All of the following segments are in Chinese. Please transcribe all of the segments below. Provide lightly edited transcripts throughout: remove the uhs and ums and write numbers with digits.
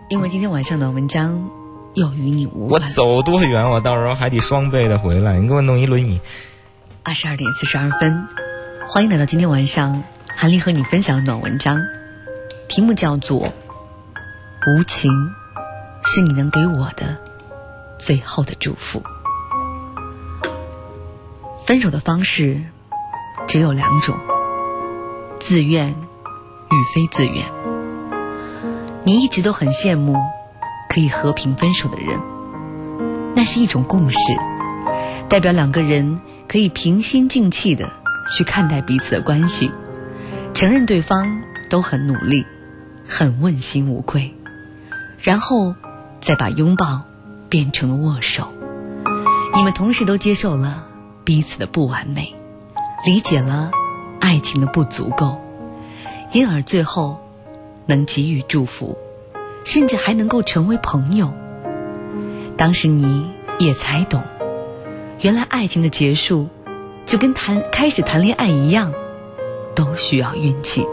因为今天晚上的文章又与你无我关。 走多远，我到时候还得双倍的回来，你给我弄一轮椅。 22点42分，欢迎来到今天晚上韩丽和你分享的暖文章，题目叫做无情是你能给我的最后的祝福。分手的方式只有2种，自愿与非自愿。你一直都很羡慕可以和平分手的人，那是一种共识，代表2个人可以平心静气地去看待彼此的关系，承认对方都很努力，很问心无愧，然后再把拥抱变成了握手。你们同时都接受了彼此的不完美，理解了爱情的不足够，因而最后能给予祝福，甚至还能够成为朋友。当时你也才懂，原来爱情的结束就跟开始谈恋爱一样，都需要运气。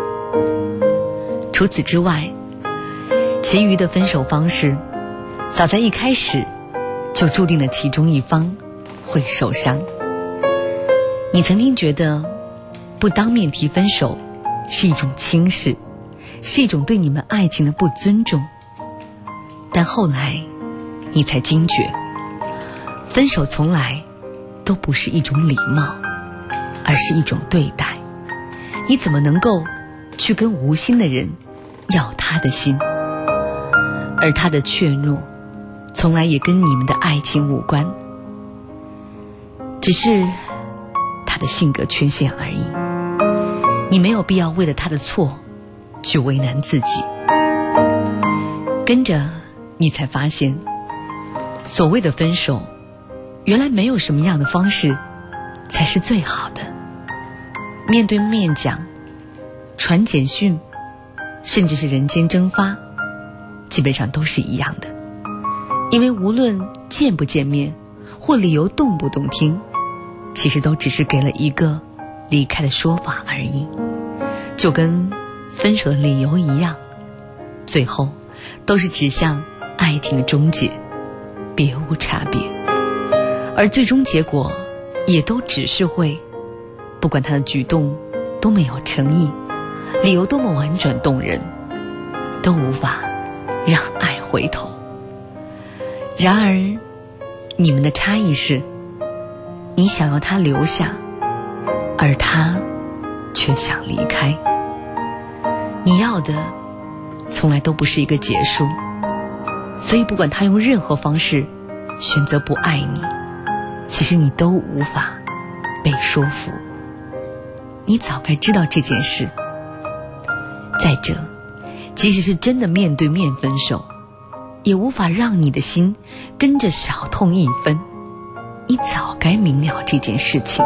除此之外，其余的分手方式早在一开始就注定了其中一方会受伤。你曾经觉得不当面提分手是一种轻视，是一种对你们爱情的不尊重，但后来你才惊觉，分手从来都不是一种礼貌，而是一种对待。你怎么能够去跟无心的人要他的心？而他的怯懦从来也跟你们的爱情无关，只是他的性格缺陷而已。你没有必要为了他的错去为难自己。跟着你才发现，所谓的分手原来没有什么样的方式才是最好的。面对面讲，传简讯，甚至是人间蒸发，基本上都是一样的。因为无论见不见面或理由动不动听，其实都只是给了一个离开的说法而已，就跟分手的理由一样，最后都是指向爱情的终结，别无差别。而最终结果也都只是会，不管他的举动都没有诚意，理由多么婉转动人，都无法让爱回头。然而你们的差异是，你想要他留下，而他却想离开。你要的从来都不是一个结束，所以不管他用任何方式选择不爱你，其实你都无法被说服。你早该知道这件事。再者，即使是真的面对面分手，也无法让你的心跟着少痛一分。你早该明了这件事情，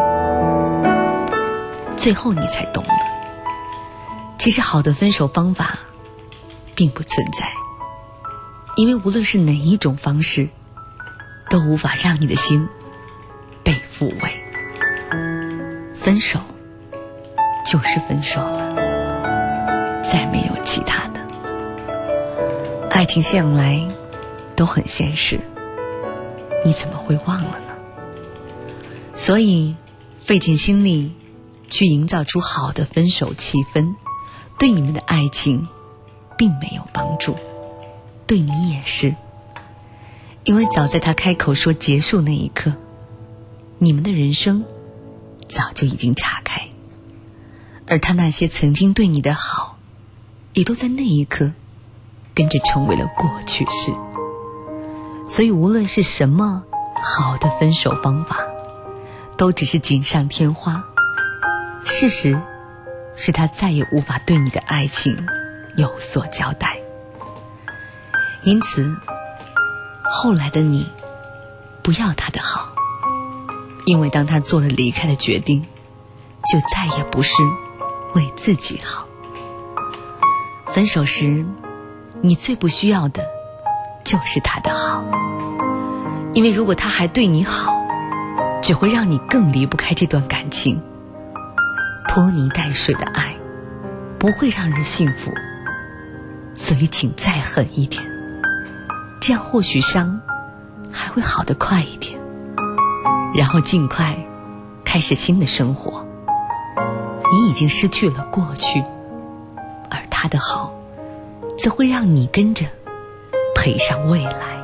最后你才懂了，其实好的分手方法并不存在，因为无论是哪一种方式，都无法让你的心被抚慰。分手就是分手了，再没有其他的。爱情向来都很现实，你怎么会忘了呢？所以费尽心力去营造出好的分手气氛，对你们的爱情并没有帮助，对你也是。因为早在他开口说结束那一刻，你们的人生早就已经岔开，而他那些曾经对你的好，也都在那一刻跟着成为了过去式。所以无论是什么好的分手方法，都只是锦上添花。事实是他再也无法对你的爱情有所交代。因此后来的你不要他的好，因为当他做了离开的决定，就再也不是为自己好。分手时你最不需要的就是他的好，因为如果他还对你好，只会让你更离不开这段感情。拖泥带水的爱不会让人幸福， 所以请再狠一点，这样或许伤还会好得快一点，然后尽快开始新的生活。你已经失去了过去，而他的好则会让你跟着赔上未来。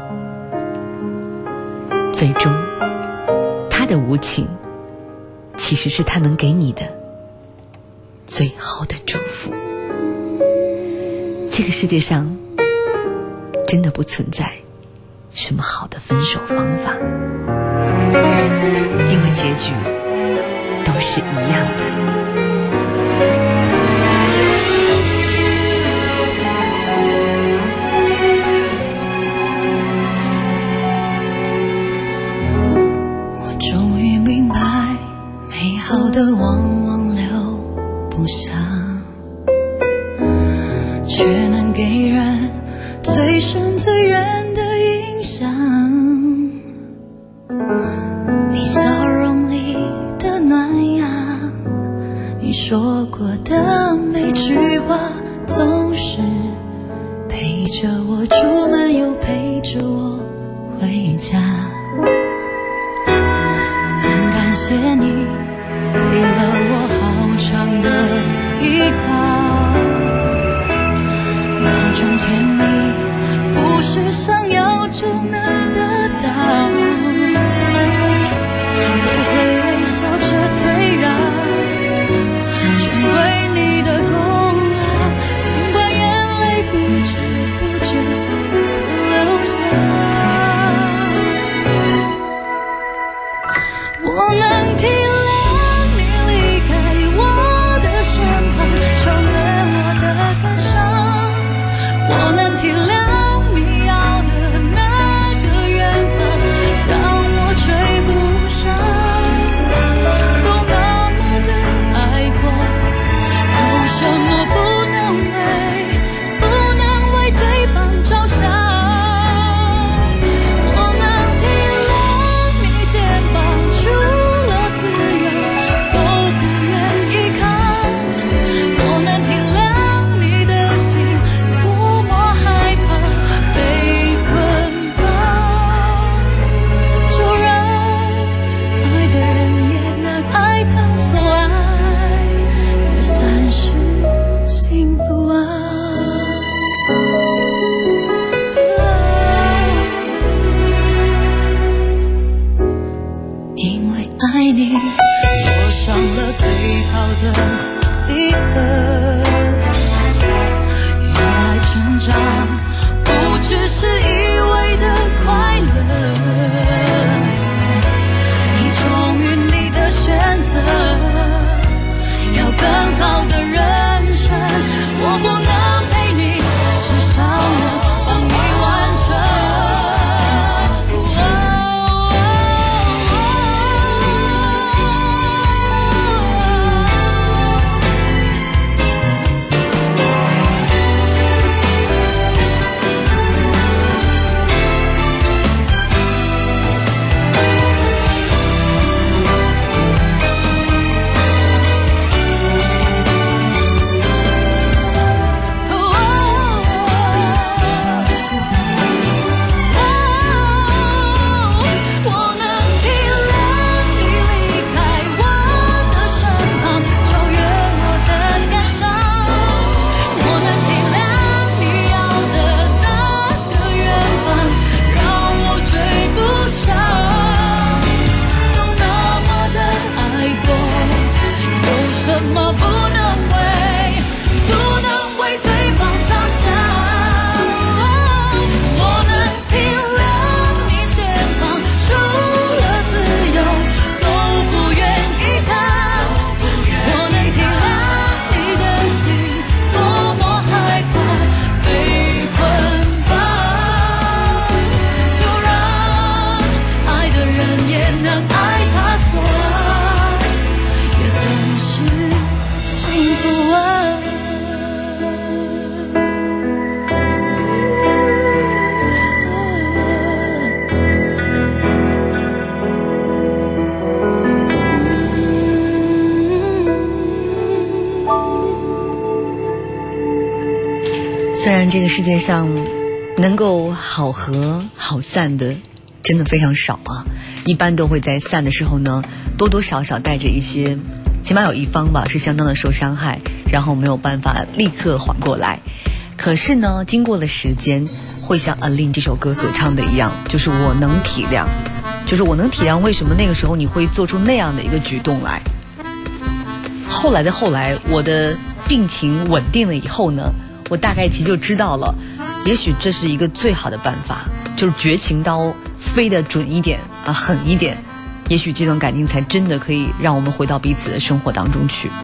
最终他的无情其实是他能给你的最后的祝福。这个世界上真的不存在什么好的分手方法，因为结局都是一样的。 好的往往留不下，却能给人最深最远的印象。你笑容里的暖阳，你说过的每句话，总是陪着我出门又陪着我回家。很感谢你给了我好长的依靠，那种甜蜜不是想要就能得到。我会微笑着退让，全归你的功劳，尽管眼泪不知不觉地流下。我能体谅我能体谅你要的然这个世界上能够好合好散的真的非常少啊，一般都会在散的时候呢，多多少少带着一些，起码有一方吧是相当的受伤害，然后没有办法立刻缓过来。可是呢，经过了时间，会像 Aline 这首歌所唱的一样，就是我能体谅，就是我能体谅为什么那个时候你会做出那样的一个举动来。后来的后来，我的病情稳定了以后呢，我大概其实就知道了，也许这是一个最好的办法，就是绝情刀飞得准一点啊，狠一点，也许这段感情才真的可以让我们回到彼此的生活当中去。